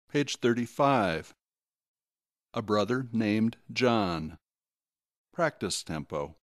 Page 35. A brother named John. Practice tempo.